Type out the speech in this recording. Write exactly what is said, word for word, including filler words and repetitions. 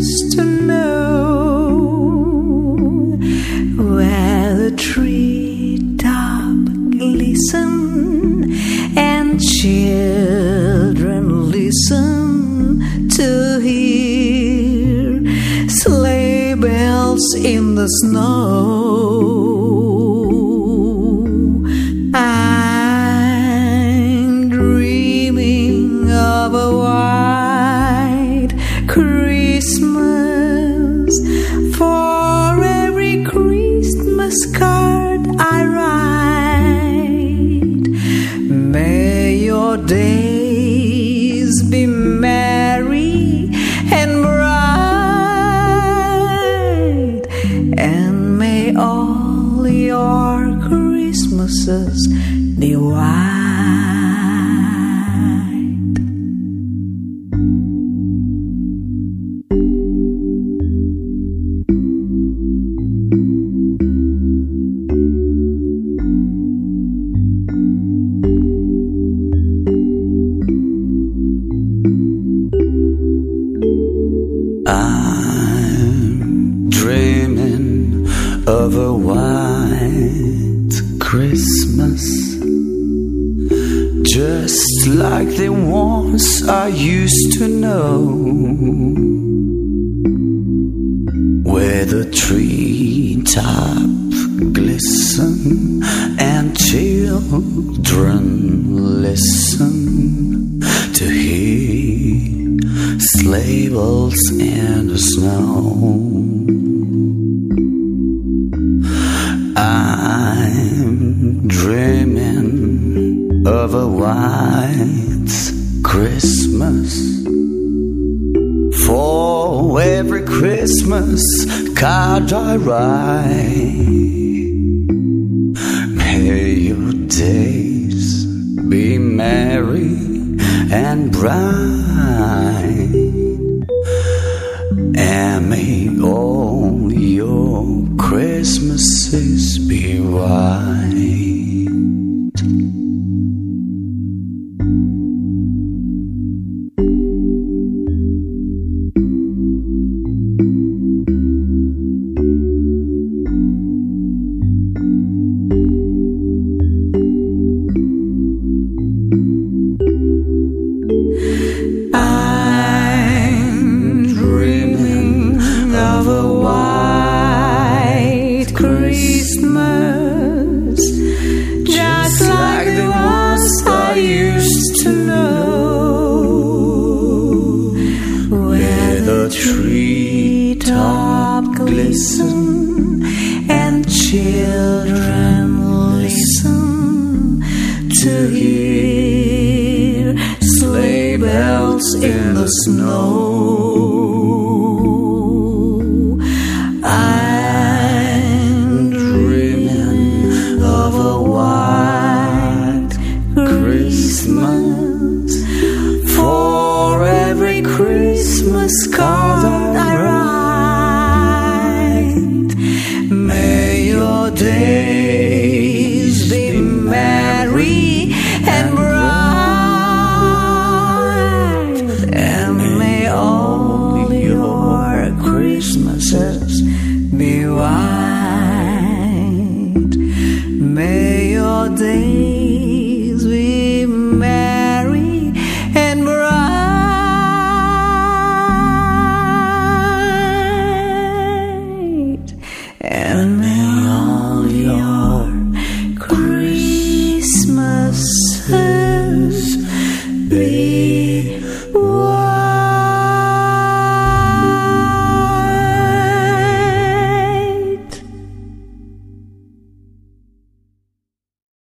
used to know, where the treetop glisten and children listen to hear sleigh bells in the snow. I'm dreaming of a white Christmas. For every Christmas card I write, may your days be merry and bright, and may all your Christmases be white. I'm dreaming of a white Christmas, just like the ones I used to know, where the treetop glisten and children listen to hear sleigh bells in the snow. I'm dreaming of a white Christmas. For every Christmas card I write, may your days be merry and bright, and may all your Christmases be white. Treetop glisten and children listen to hear sleigh bells in the snow.